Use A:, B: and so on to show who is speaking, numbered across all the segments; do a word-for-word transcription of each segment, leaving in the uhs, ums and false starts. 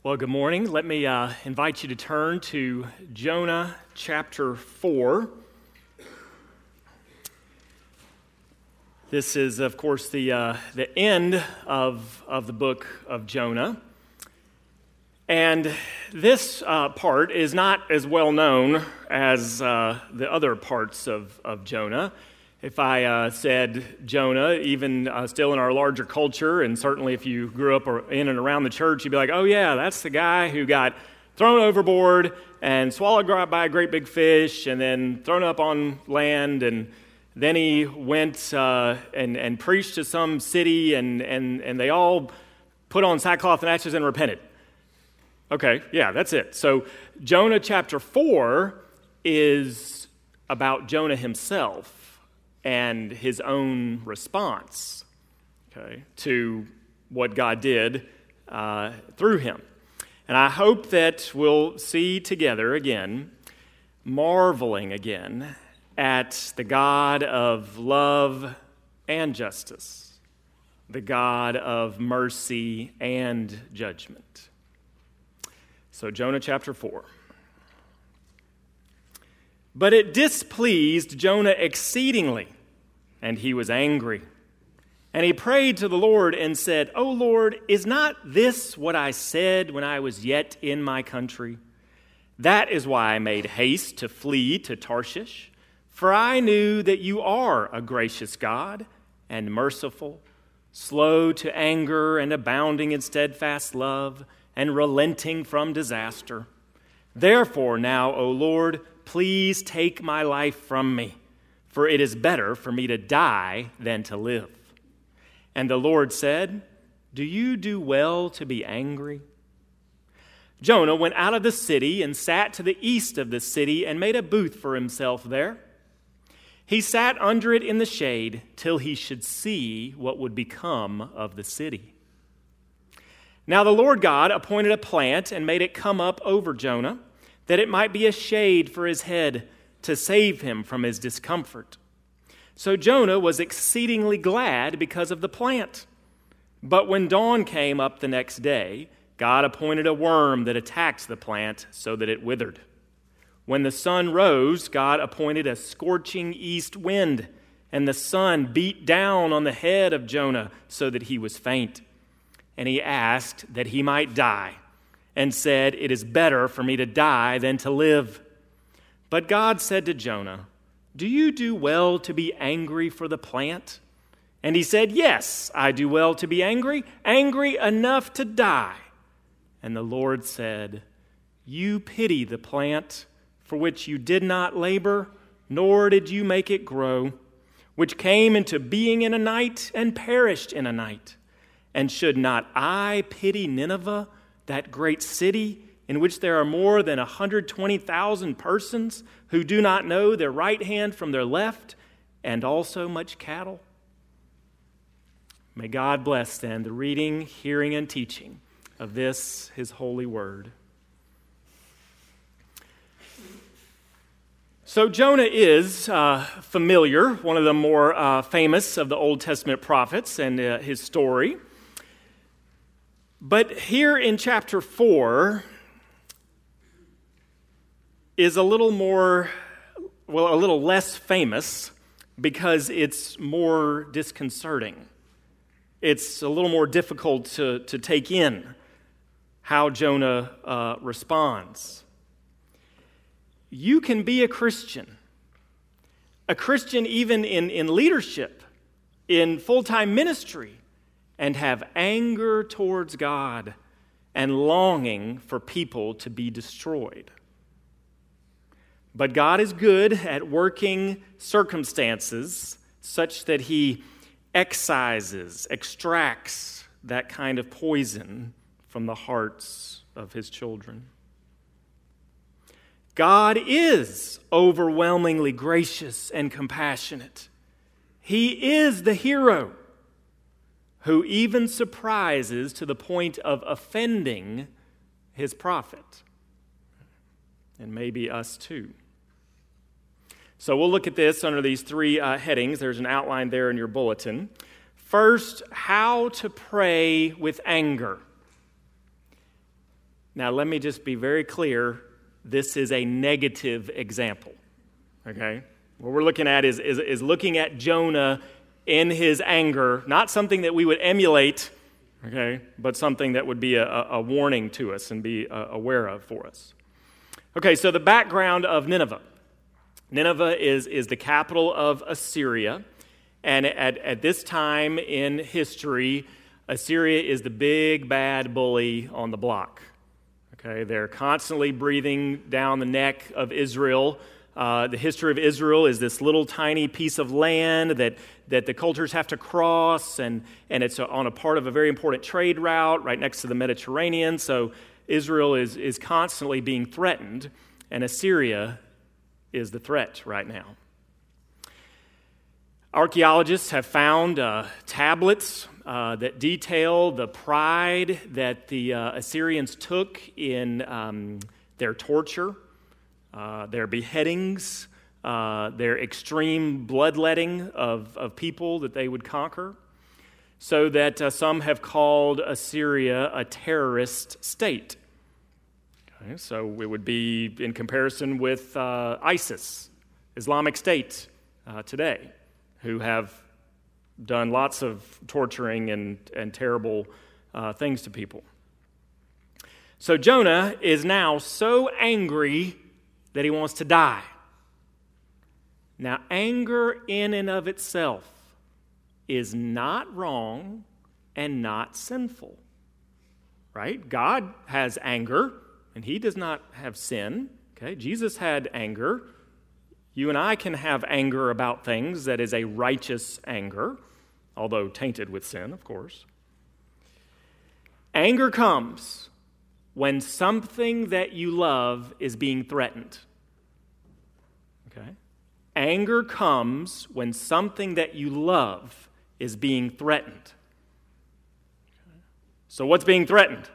A: Well, good morning. Let me uh, invite you to turn to Jonah chapter four. This is, of course, the uh, the end of, of the book of Jonah. And this uh, part is not as well known as uh, the other parts of, of Jonah. If I uh, said Jonah, even uh, still in our larger culture, and certainly if you grew up or in and around the church, you'd be like, oh yeah, that's the guy who got thrown overboard and swallowed by a great big fish and then thrown up on land, and then he went uh, and, and preached to some city, and, and, and they all put on sackcloth and ashes and repented. Okay, yeah, that's it. So Jonah chapter four is about Jonah himself and his own response, okay, to what God did uh, through him. And I hope that we'll see together again, marveling again at the God of love and justice, the God of mercy and judgment. So Jonah chapter four. But it displeased Jonah exceedingly, and he was angry. And he prayed to the Lord and said, O Lord, is not this what I said when I was yet in my country? That is why I made haste to flee to Tarshish, for I knew that you are a gracious God and merciful, slow to anger and abounding in steadfast love, and relenting from disaster. Therefore now, O Lord, please take my life from me, for it is better for me to die than to live. And the Lord said, Do you do well to be angry? Jonah went out of the city and sat to the east of the city and made a booth for himself there. He sat under it in the shade till he should see what would become of the city. Now the Lord God appointed a plant and made it come up over Jonah, that it might be a shade for his head to save him from his discomfort. So Jonah was exceedingly glad because of the plant. But when dawn came up the next day, God appointed a worm that attacked the plant so that it withered. When the sun rose, God appointed a scorching east wind, and the sun beat down on the head of Jonah so that he was faint. And he asked that he might die, and said, It is better for me to die than to live. But God said to Jonah, Do you do well to be angry for the plant? And he said, Yes, I do well to be angry, angry enough to die. And the Lord said, You pity the plant for which you did not labor, nor did you make it grow, which came into being in a night and perished in a night. And should not I pity Nineveh, that great city in which there are more than one hundred twenty thousand persons who do not know their right hand from their left, and also much cattle? May God bless then the reading, hearing, and teaching of this, his holy word. So Jonah is uh, familiar, one of the more uh, famous of the Old Testament prophets, and uh, his story. But here in chapter four is a little more, well, a little less famous because it's more disconcerting. It's a little more difficult to, to take in how Jonah uh, responds. You can be a Christian, a Christian even in, in leadership, in full-time ministry, and have anger towards God and longing for people to be destroyed. But God is good at working circumstances such that he excises, extracts that kind of poison from the hearts of his children. God is overwhelmingly gracious and compassionate. He is the hero who even surprises to the point of offending his prophet, and maybe us too. So we'll look at this under these three uh, headings. There's an outline there in your bulletin. First, how to pray with anger. Now, let me just be very clear. This is a negative example, okay? What we're looking at is, is, is looking at Jonah in his anger, not something that we would emulate, okay, but something that would be a, a warning to us and be uh, aware of for us. Okay, so the background of Nineveh. Nineveh is, is the capital of Assyria, and at, at this time in history, Assyria is the big, bad bully on the block. Okay, they're constantly breathing down the neck of Israel. Uh, the history of Israel is this little tiny piece of land that, that the cultures have to cross, and, and it's on a part of a very important trade route right next to the Mediterranean. So Israel is, is constantly being threatened, and Assyria is the threat right now. Archaeologists have found uh, tablets uh, that detail the pride that the uh, Assyrians took in um, their torture, uh, their beheadings, uh, their extreme bloodletting of, of people that they would conquer, so that uh, some have called Assyria a terrorist state. Okay, so it would be in comparison with uh, ISIS, Islamic State uh, today, who have done lots of torturing and, and terrible uh, things to people. So Jonah is now so angry that he wants to die. Now, anger in and of itself is not wrong and not sinful, right? God has anger, and he does not have sin. Okay, Jesus had anger. You and I can have anger about things that is a righteous anger, although tainted with sin, of course. Anger comes when something that you love is being threatened. Okay? Anger comes when something that you love is being threatened. Okay. So what's being threatened?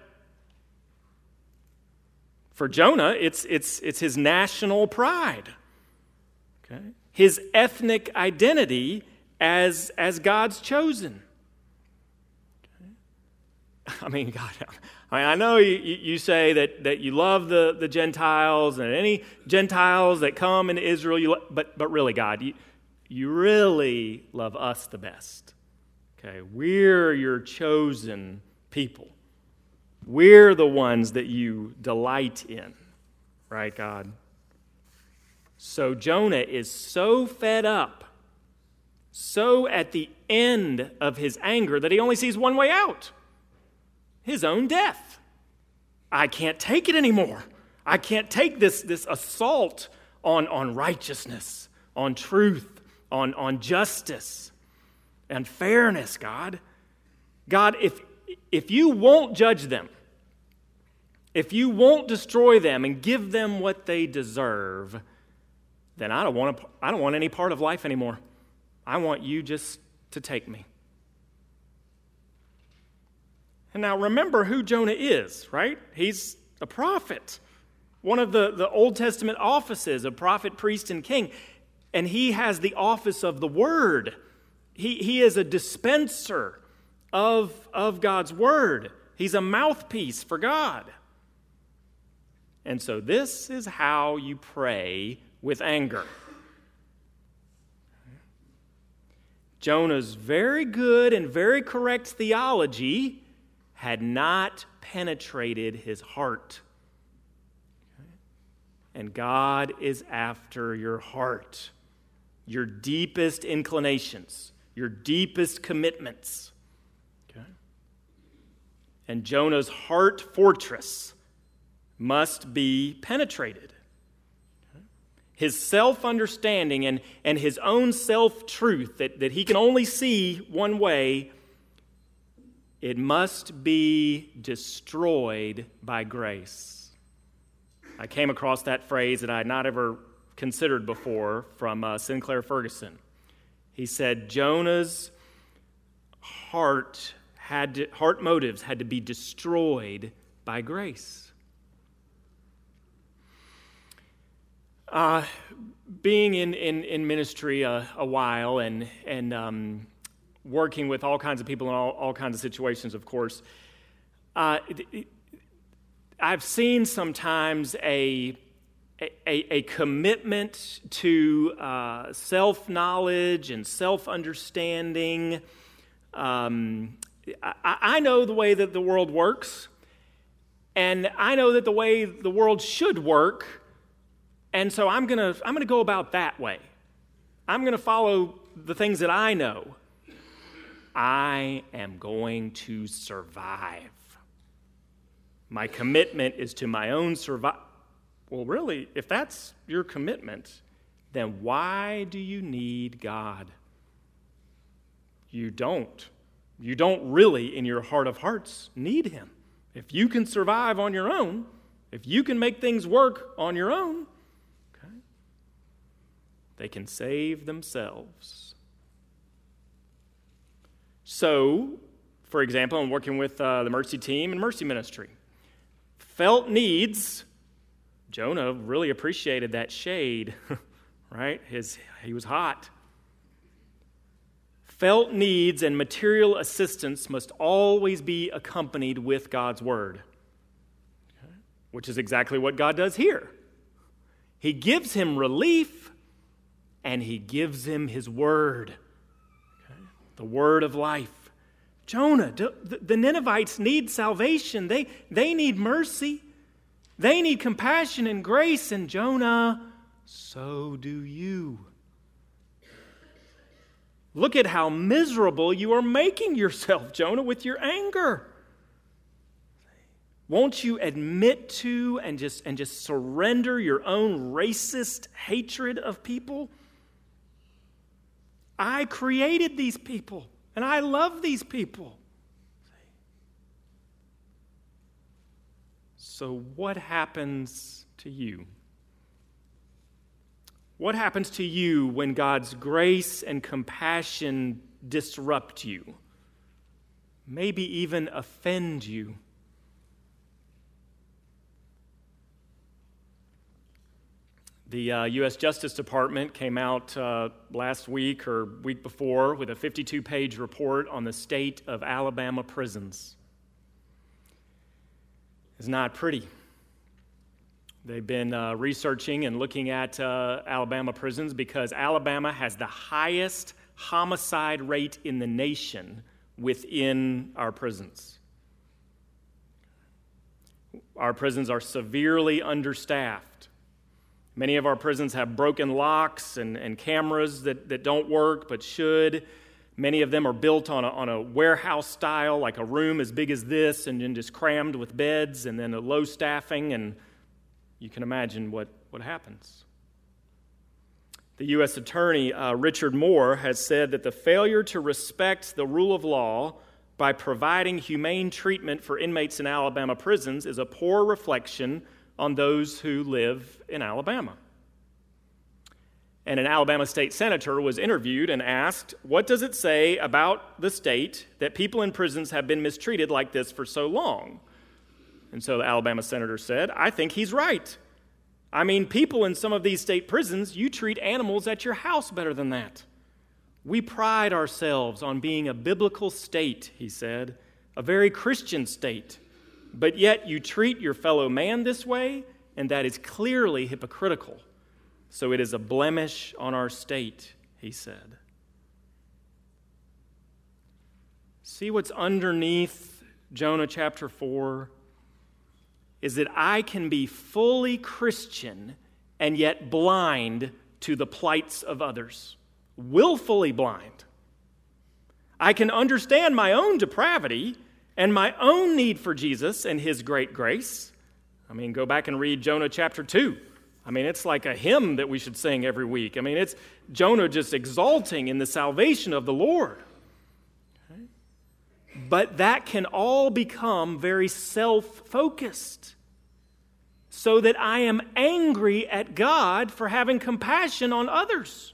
A: For Jonah, it's it's it's his national pride. Okay? His ethnic identity as, as God's chosen. Okay? I mean, God, I mean, I know you, you say that, that you love the, the Gentiles and any Gentiles that come into Israel, you lo- but, but really, God, you, you really love us the best. Okay? We're your chosen people. We're the ones that you delight in, right, God? So Jonah is so fed up, so at the end of his anger, that he only sees one way out: his own death. I can't take it anymore. I can't take this, this assault on, on righteousness, on truth, on, on justice and fairness, God. God, if, if you won't judge them, if you won't destroy them and give them what they deserve, then I don't want to, I don't want any part of life anymore. I want you just to take me. And now remember who Jonah is, right? He's a prophet, one of the, the Old Testament offices, a prophet, priest, and king. And he has the office of the word. He, he is a dispenser of, of God's word. He's a mouthpiece for God. And so this is how you pray with anger. Jonah's very good and very correct theology had not penetrated his heart. And God is after your heart, your deepest inclinations, your deepest commitments. Okay? And Jonah's heart fortress must be penetrated. His self-understanding and, and his own self-truth that, that he can only see one way, it must be destroyed by grace. I came across that phrase that I had not ever considered before from uh, Sinclair Ferguson. He said Jonah's heart had to, heart motives had to be destroyed by grace. Uh, being in, in, in ministry a, a while and, and um, working with all kinds of people in all, all kinds of situations, of course, uh, it, it, I've seen sometimes a, a, a commitment to uh, self-knowledge and self-understanding. Um, I, I know the way that the world works, and I know that the way the world should work, and so I'm gonna I'm gonna go about that way. I'm gonna follow the things that I know. I am going to survive. My commitment is to my own survival. Well, really, if that's your commitment, then why do you need God? You don't. You don't really, in your heart of hearts, need him. If you can survive on your own, if you can make things work on your own, okay, they can save themselves. So, for example, I'm working with uh, the Mercy team and Mercy Ministry. Felt needs, Jonah really appreciated that shade, right? His, he was hot. Felt needs and material assistance must always be accompanied with God's word, okay, which is exactly what God does here. He gives him relief, and he gives him his word, okay, the word of life. Jonah, the Ninevites need salvation. They, they need mercy. They need compassion and grace. And Jonah, so do you. Look at how miserable you are making yourself, Jonah, with your anger. Won't you admit to and just, and just surrender your own racist hatred of people? I created these people, and I love these people. So what happens to you? What happens to you when God's grace and compassion disrupt you? Maybe even offend you? The uh, U S Justice Department came out uh, last week or week before with a fifty-two page report on the state of Alabama prisons. It's not pretty. They've been uh, researching and looking at uh, Alabama prisons because Alabama has the highest homicide rate in the nation within our prisons. Our prisons are severely understaffed. Many of our prisons have broken locks and, and cameras that, that don't work but should. Many of them are built on a, on a warehouse style, like a room as big as this and then just crammed with beds and then a low staffing, and you can imagine what, what happens. The U S Attorney, uh, Richard Moore, has said that the failure to respect the rule of law by providing humane treatment for inmates in Alabama prisons is a poor reflection on those who live in Alabama. And an Alabama state senator was interviewed and asked, what does it say about the state that people in prisons have been mistreated like this for so long? And so the Alabama senator said, I think he's right. I mean, people in some of these state prisons, you treat animals at your house better than that. We pride ourselves on being a biblical state, he said, a very Christian state. But yet you treat your fellow man this way, and that is clearly hypocritical. So it is a blemish on our state, he said. See what's underneath Jonah chapter four? Is that I can be fully Christian and yet blind to the plights of others. Willfully blind. I can understand my own depravity and my own need for Jesus and his great grace. I mean, go back and read Jonah chapter two. I mean, it's like a hymn that we should sing every week. I mean, it's Jonah just exulting in the salvation of the Lord. Okay? But that can all become very self-focused, so that I am angry at God for having compassion on others.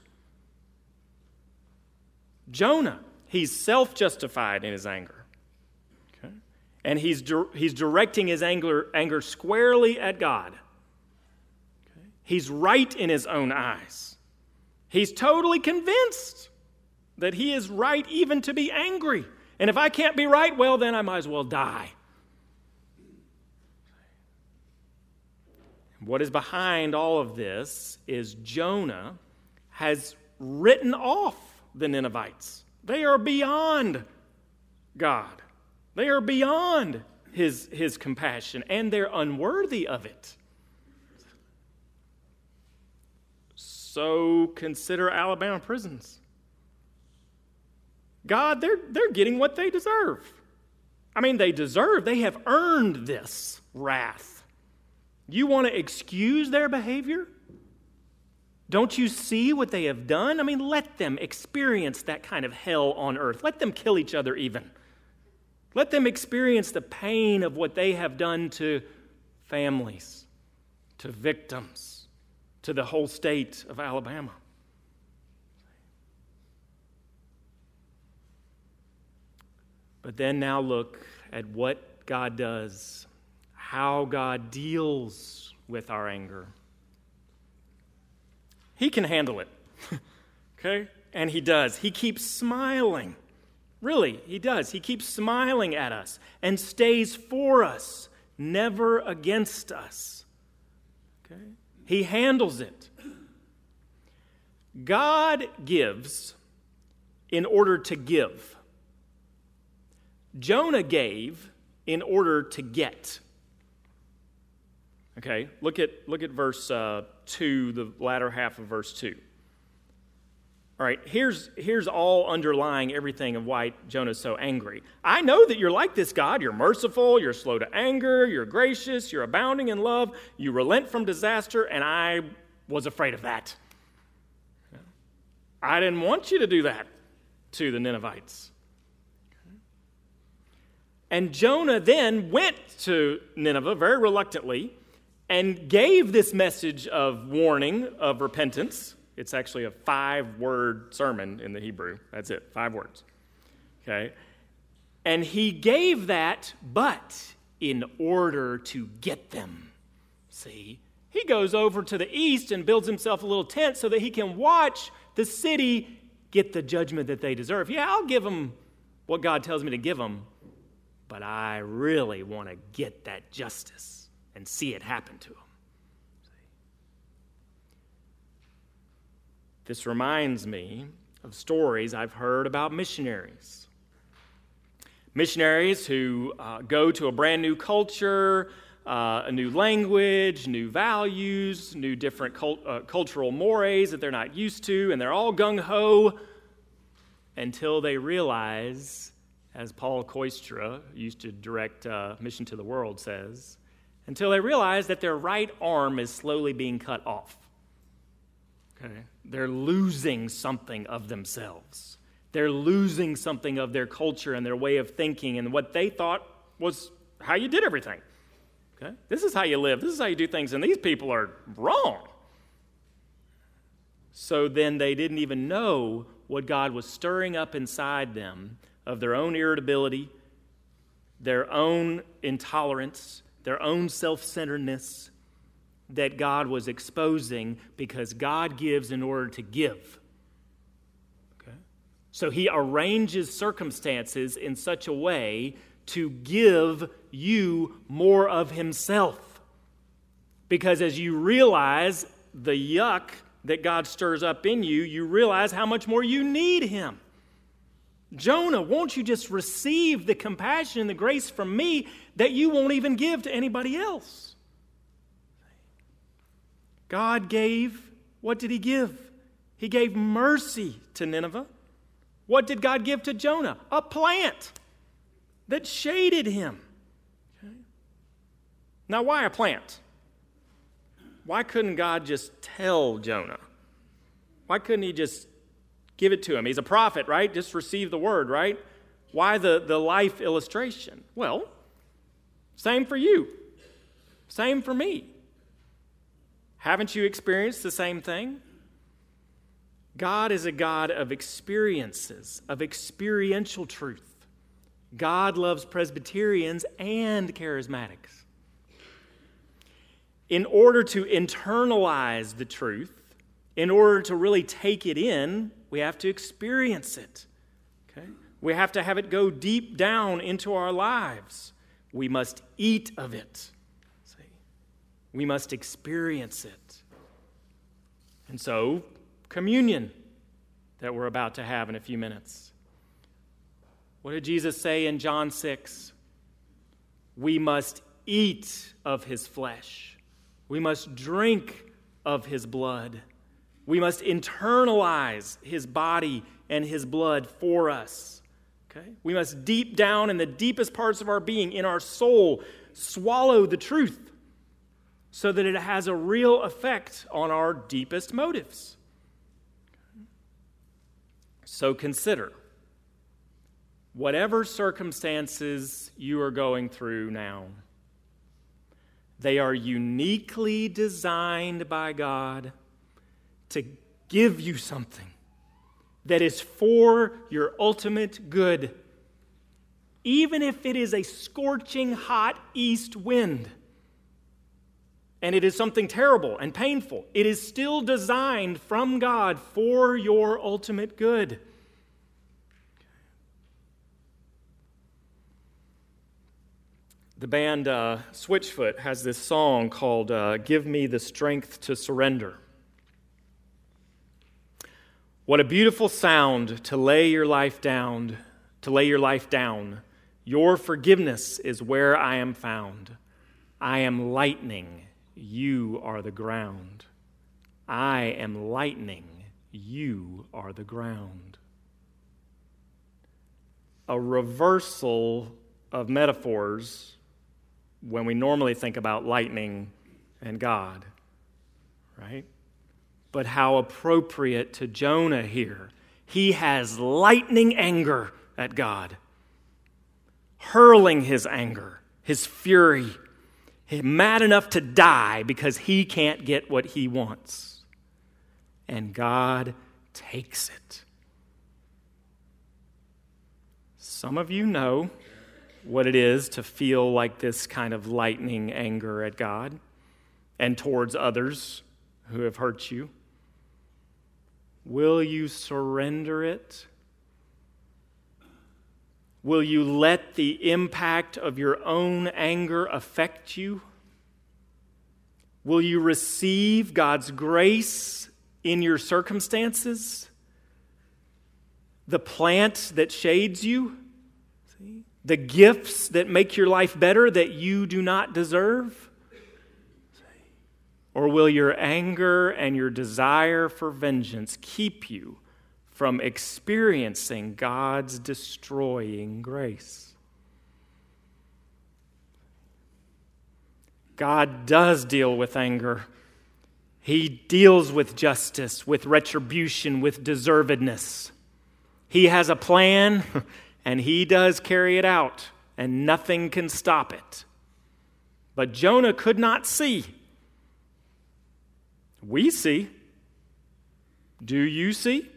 A: Jonah, he's self-justified in his anger. Okay? And he's, di- he's directing his anger, anger squarely at God. Okay? He's right in his own eyes. He's totally convinced that he is right even to be angry. And if I can't be right, well, then I might as well die. What is behind all of this is Jonah has written off the Ninevites. They are beyond God. They are beyond his, his compassion, and they're unworthy of it. So consider Alabama prisons. God, they're, they're getting what they deserve. I mean, they deserve, they have earned this wrath. You want to excuse their behavior? Don't you see what they have done? I mean, let them experience that kind of hell on earth. Let them kill each other even. Let them experience the pain of what they have done to families, to victims, to the whole state of Alabama. But then now look at what God does, how God deals with our anger. He can handle it, okay? And he does. He keeps smiling. Really, he does. He keeps smiling at us and stays for us, never against us. Okay? He handles it. God gives in order to give. Jonah gave in order to get. Okay, look at look at verse uh, two, the latter half of verse two. All right, here's, here's all underlying everything of why Jonah's so angry. I know that you're like this, God. You're merciful, you're slow to anger, you're gracious, you're abounding in love, you relent from disaster, and I was afraid of that. I didn't want you to do that to the Ninevites. And Jonah then went to Nineveh very reluctantly and gave this message of warning, of repentance. It's actually a five-word sermon in the Hebrew. That's it, five words. Okay? And he gave that, but in order to get them. See? He goes over to the east and builds himself a little tent so that he can watch the city get the judgment that they deserve. Yeah, I'll give them what God tells me to give them, but I really want to get that justice and see it happen to them. This reminds me of stories I've heard about missionaries. Missionaries who uh, go to a brand new culture, uh, a new language, new values, new different cult, uh, cultural mores that they're not used to, and they're all gung-ho until they realize, as Paul Koistra used to direct uh, Mission to the World says, until they realize that their right arm is slowly being cut off. Okay? They're losing something of themselves. They're losing something of their culture and their way of thinking and what they thought was how you did everything. Okay? This is how you live. This is how you do things, and these people are wrong. So then they didn't even know what God was stirring up inside them of their own irritability, their own intolerance, their own self-centeredness that God was exposing, because God gives in order to give. Okay? So he arranges circumstances in such a way to give you more of himself. Because as you realize the yuck that God stirs up in you, you realize how much more you need him. Jonah, won't you just receive the compassion and the grace from me that you won't even give to anybody else? God gave, what did he give? He gave mercy to Nineveh. What did God give to Jonah? A plant that shaded him. Okay. Now, why a plant? Why couldn't God just tell Jonah? Why couldn't he just give it to him? He's a prophet, right? Just receive the word, right? Why the, the life illustration? Well, same for you. Same for me. Haven't you experienced the same thing? God is a God of experiences, of experiential truth. God loves Presbyterians and charismatics. In order to internalize the truth, in order to really take it in, we have to experience it. Okay? We have to have it go deep down into our lives. We must eat of it. See? We must experience it. And so, communion that we're about to have in a few minutes. What did Jesus say in John six? We must eat of his flesh. We must drink of his blood. We must internalize his body and his blood for us. Okay? We must deep down in the deepest parts of our being, in our soul, swallow the truth so that it has a real effect on our deepest motives. So consider, whatever circumstances you are going through now, they are uniquely designed by God to give you something that is for your ultimate good, even if it is a scorching hot east wind and it is something terrible and painful. It is still designed from God for your ultimate good. The band uh, Switchfoot has this song called uh, Give Me the Strength to Surrender. What a beautiful sound to lay your life down, to lay your life down. Your forgiveness is where I am found. I am lightning, you are the ground. I am lightning, you are the ground. A reversal of metaphors when we normally think about lightning and God, right? But how appropriate to Jonah here. He has lightning anger at God, hurling his anger, his fury. He's mad enough to die because he can't get what he wants. And God takes it. Some of you know what it is to feel like this kind of lightning anger at God and towards others who have hurt you. Will you surrender it? Will you let the impact of your own anger affect you? Will you receive God's grace in your circumstances? The plant that shades you? See? The gifts that make your life better that you do not deserve? Or will your anger and your desire for vengeance keep you from experiencing God's destroying grace? God does deal with anger. He deals with justice, with retribution, with deservedness. He has a plan, and he does carry it out, and nothing can stop it. But Jonah could not see. We see. Do you see?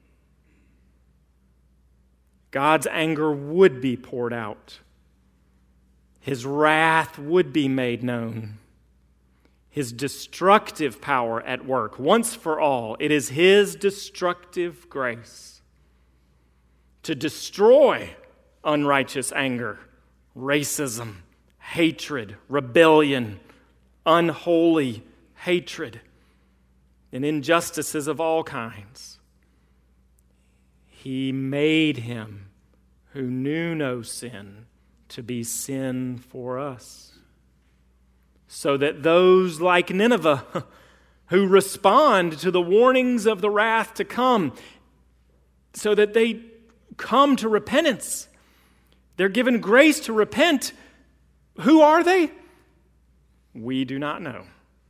A: God's anger would be poured out. His wrath would be made known. His destructive power at work, once for all. It is his destructive grace to destroy unrighteous anger, racism, hatred, rebellion, unholy hatred, and injustices of all kinds. He made him who knew no sin to be sin for us, so that those like Nineveh who respond to the warnings of the wrath to come, so that they come to repentance, they're given grace to repent. Who are they? We do not know.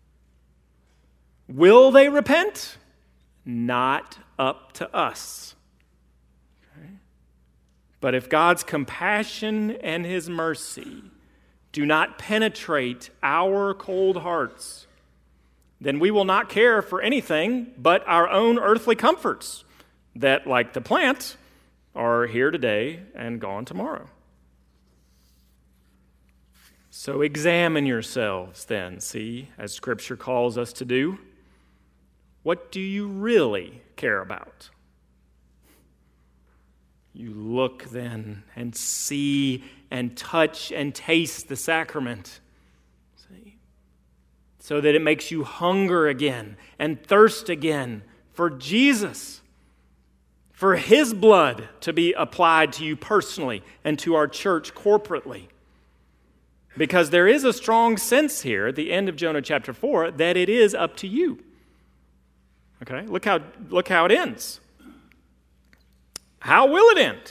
A: Will they repent? Not up to us. Okay. But if God's compassion and his mercy do not penetrate our cold hearts, then we will not care for anything but our own earthly comforts that, like the plant, are here today and gone tomorrow. So examine yourselves then, see, as Scripture calls us to do. What do you really care about? You look then and see and touch and taste the sacrament. See? so that it makes you hunger again and thirst again for Jesus, for his blood to be applied to you personally and to our church corporately. Because there is a strong sense here at the end of Jonah chapter four that it is up to you. Okay, look how, look how it ends. How will it end?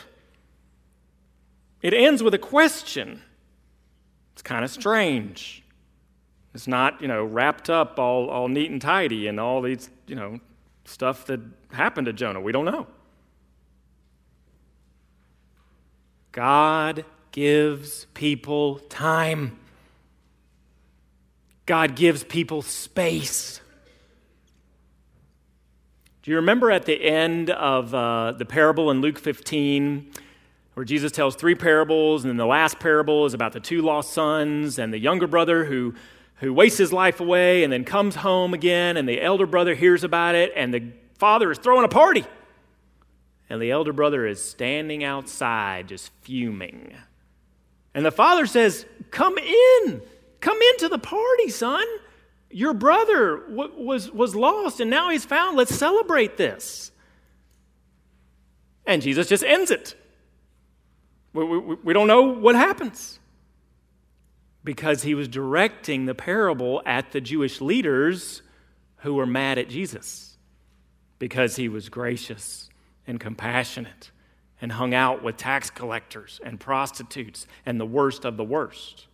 A: It ends with a question. It's kind of strange. It's not, you know, wrapped up all, all neat and tidy and all these, you know, stuff that happened to Jonah. We don't know. God gives people time. God gives people space. Do you remember at the end of uh, the parable in Luke fifteen, where Jesus tells three parables, and then the last parable is about the two lost sons and the younger brother who, who wastes his life away and then comes home again, and the elder brother hears about it, and the father is throwing a party. And the elder brother is standing outside just fuming. And the father says, come in. Come into the party, son. Your brother w- was, was lost, and now he's found. Let's celebrate this. And Jesus just ends it. We, we, we don't know what happens. Because he was directing the parable at the Jewish leaders who were mad at Jesus. Because he was gracious and compassionate and hung out with tax collectors and prostitutes and the worst of the worst.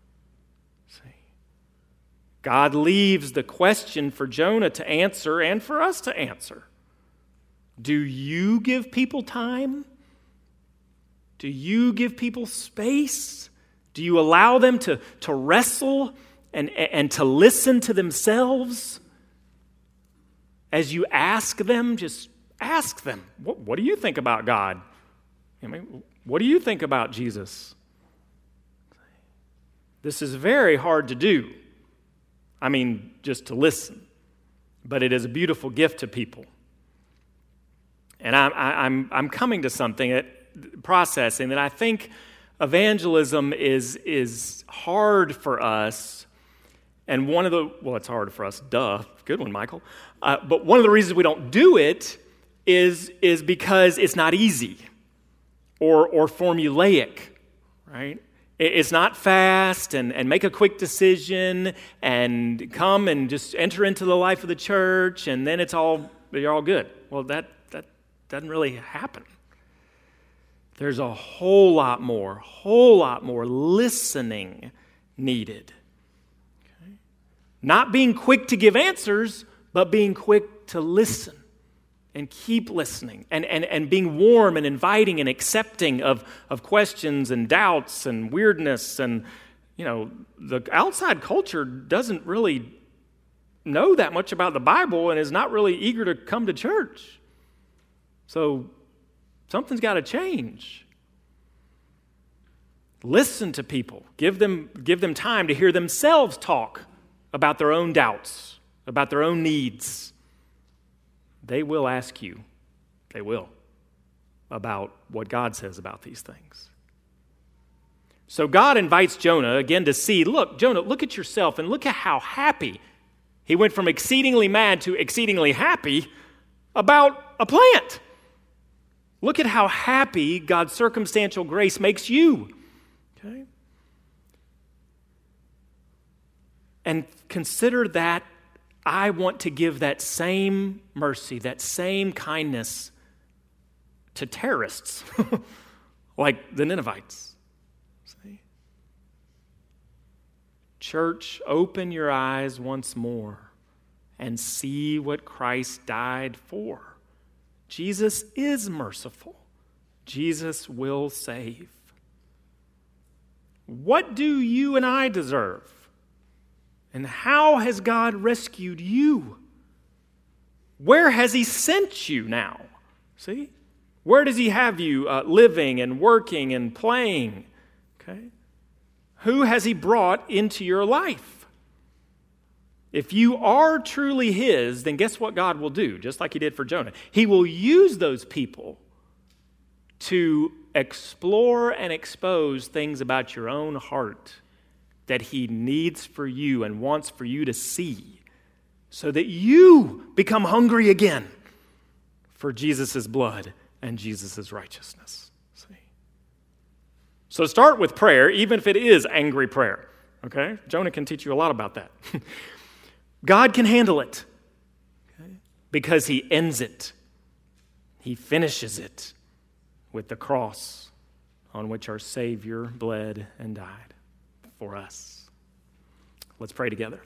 A: God leaves the question for Jonah to answer and for us to answer. Do you give people time? Do you give people space? Do you allow them to, to wrestle and, and to listen to themselves? As you ask them, just ask them, what, what do you think about God? I mean, what do you think about Jesus? This is very hard to do. I mean, just to listen. But it is a beautiful gift to people. And I'm, I'm, I'm coming to something, that, processing, that I think evangelism is, is hard for us. And one of the, well, it's hard for us, duh. Good one, Michael. Uh, but one of the reasons we don't do it is, is because it's not easy or, or formulaic, right? It's not fast and, and make a quick decision and come and just enter into the life of the church and then it's all, you're all good. Well, that, that doesn't really happen. There's a whole lot more, whole lot more listening needed. Okay? Not being quick to give answers, but being quick to listen. And keep listening and, and, and being warm and inviting and accepting of, of questions and doubts and weirdness. And, you know, the outside culture doesn't really know that much about the Bible and is not really eager to come to church. So something's got to change. Listen to people. Give them, give them time to hear themselves talk about their own doubts, about their own needs. They will ask you, they will, about what God says about these things. So God invites Jonah again to see, look, Jonah, look at yourself and look at how happy. He went from exceedingly mad to exceedingly happy about a plant. Look at how happy God's circumstantial grace makes you. Okay? And consider that I want to give that same mercy, that same kindness to terrorists, like the Ninevites. See? Church, open your eyes once more and see what Christ died for. Jesus is merciful. Jesus will save. What do you and I deserve? And how has God rescued you? Where has he sent you now? See? Where does he have you uh, living and working and playing? Okay? Who has he brought into your life? If you are truly his, then guess what God will do? Just like he did for Jonah. He will use those people to explore and expose things about your own heart that he needs for you and wants for you to see so that you become hungry again for Jesus' blood and Jesus' righteousness. See? So start with prayer, even if it is angry prayer. Okay? Jonah can teach you a lot about that. God can handle it, okay? Because he ends it. He finishes it with the cross on which our Savior bled and died for us. Let's pray together.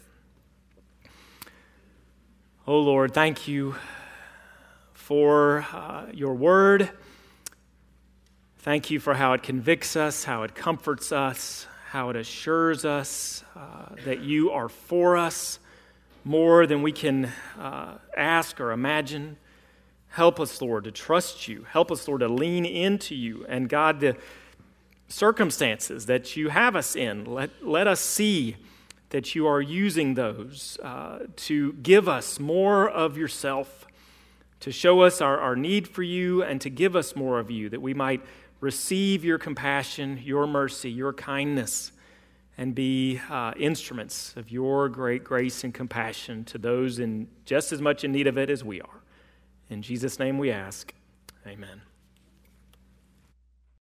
A: Oh Lord, thank you for uh, your word. Thank you for how it convicts us, how it comforts us, how it assures us uh, that you are for us more than we can uh, ask or imagine. Help us, Lord, to trust you. Help us, Lord, to lean into you. And God, the circumstances that you have us in, let, let us see that you are using those uh, to give us more of yourself, to show us our, our need for you, and to give us more of you, that we might receive your compassion, your mercy, your kindness, and be uh, instruments of your great grace and compassion to those in just as much in need of it as we are. In Jesus' name we ask, amen.